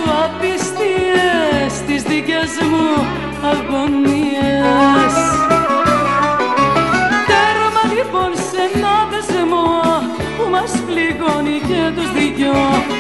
απιστίες, τις δικές μου αγωνίες. Τέρμα λοιπόν σε ένα δεσμό που μας πληγώνει και τους δυο.